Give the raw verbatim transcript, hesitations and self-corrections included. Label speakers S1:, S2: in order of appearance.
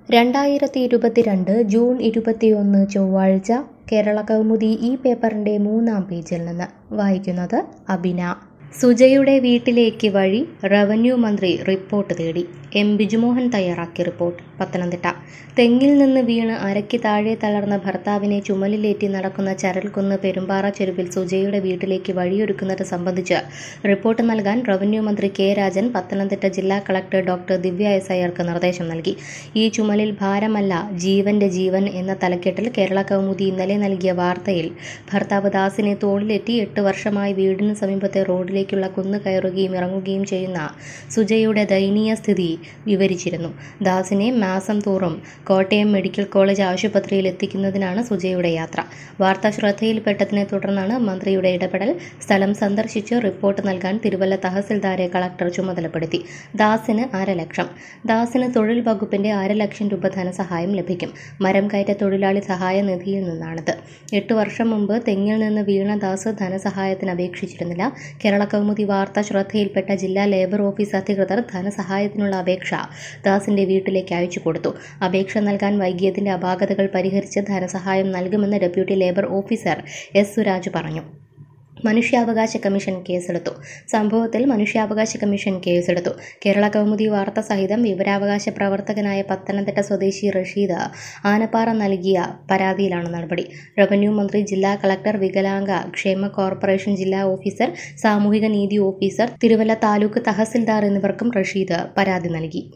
S1: രണ്ടായിരത്തി ഇരുപത്തിരണ്ട് ജൂൺ ഇരുപത്തിയൊന്ന് ചൊവ്വാഴ്ച കേരള കൗമുദി ഈ പേപ്പറിന്റെ മൂന്നാം പേജിൽ നിന്ന് വായിക്കുന്നത് അബിന. സുജയുടെ വീട്ടിലേക്ക് വഴി റവന്യൂ മന്ത്രി റിപ്പോർട്ട് തേടി. എം ബിജുമോഹൻ തയ്യാറാക്കിയ റിപ്പോർട്ട്. പത്തനംതിട്ട. തെങ്ങിൽ നിന്ന് വീണ് അരയ്ക്ക് താഴെ തളർന്ന ഭർത്താവിനെ ചുമലിലേറ്റി നടക്കുന്ന ചരൽക്കുന്ന് പെരുമ്പാറ ചെരുവിൽ സുജയുടെ വീട്ടിലേക്ക് വഴിയൊരുക്കുന്നത് സംബന്ധിച്ച് റിപ്പോർട്ട് നൽകാൻ റവന്യൂ മന്ത്രി കെ രാജൻ പത്തനംതിട്ട ജില്ലാ കളക്ടർ ഡോക്ടർ ദിവ്യ എസ് അയ്യർക്ക് നിർദ്ദേശം നൽകി. ഈ ചുമലിൽ ഭാരമല്ല ജീവന്റെ ജീവൻ എന്ന തലക്കെട്ടിൽ കേരള കൗമുദി ഇന്നലെ നൽകിയ വാർത്തയിൽ ഭർത്താവ് ദാസിനെ തോളിലേറ്റി എട്ട് വർഷമായി വീടിന് സമീപത്തെ റോഡിലേക്കുള്ള കുന്ന് കയറുകയും ഇറങ്ങുകയും ചെയ്യുന്ന സുജയുടെ ദയനീയ സ്ഥിതി വിവരിച്ചിരുന്നു. ദാസിനെ മാസം തോറും കോട്ടയം മെഡിക്കൽ കോളേജ് ആശുപത്രിയിൽ എത്തിക്കുന്നതിനാണ് സുജയുടെ യാത്ര. വാർത്ത ശ്രദ്ധയിൽപ്പെട്ടതിനെ തുടർന്നാണ് മന്ത്രിയുടെ ഇടപെടൽ. സ്ഥലം സന്ദർശിച്ച് റിപ്പോർട്ട് നൽകാൻ തിരുവല്ല തഹസിൽദാരെ കളക്ടർ ചുമതലപ്പെടുത്തി. ദാസിന് അരലക്ഷം. ദാസിന് തൊഴിൽ വകുപ്പിന്റെ അരലക്ഷം രൂപ ധനസഹായം ലഭിക്കും. മരം കയറ്റ തൊഴിലാളി സഹായ നിധിയിൽ നിന്നാണിത്. എട്ട് വർഷം മുമ്പ് തെങ്ങിൽ നിന്ന് വീണ ദാസ് ധനസഹായത്തിന് അപേക്ഷിച്ചിരുന്നില്ല. കേരള കൗമുദി വാർത്ത ശ്രദ്ധയിൽപ്പെട്ട ജില്ലാ ലേബർ ഓഫീസ് അധികൃതർ ധനസഹായത്തിനുള്ള അപേക്ഷ ദാസിന്റെ വീട്ടിലേക്ക് അയച്ചു കൊടുത്തു. അപേക്ഷ നൽകാൻ വൈകിയതിന്റെ അപാകതകൾ പരിഹരിച്ച് ധനസഹായം നൽകുമെന്ന് deputy labour officer S Suraj പറഞ്ഞു. മനുഷ്യാവകാശ കമ്മീഷൻ കേസെടുത്തു. സംഭവത്തിൽ മനുഷ്യാവകാശ കമ്മീഷൻ കേസെടുത്തു. കേരള കൗമുദി വാർത്ത സഹിതം വിവരാവകാശ പ്രവർത്തകനായ പത്തനംതിട്ട സ്വദേശി റഷീദ് ആനപ്പാറ നൽകിയ പരാതിയിലാണ് നടപടി. റവന്യൂ മന്ത്രി, ജില്ലാ കളക്ടർ, വികലാംഗ ക്ഷേമ കോർപ്പറേഷൻ ജില്ലാ ഓഫീസർ, സാമൂഹിക നീതി ഓഫീസർ, തിരുവല്ല താലൂക്ക് തഹസിൽദാർ എന്നിവർക്കും റഷീദ് പരാതി നൽകി.